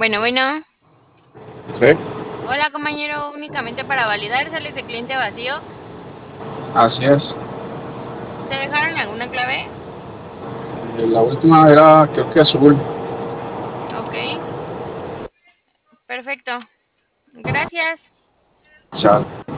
Bueno. Sí, Hola, compañero. Únicamente para validar, sales de cliente vacío. así es. ¿Te dejaron alguna clave? La última era, creo que azul. Ok, perfecto. Gracias. Chao.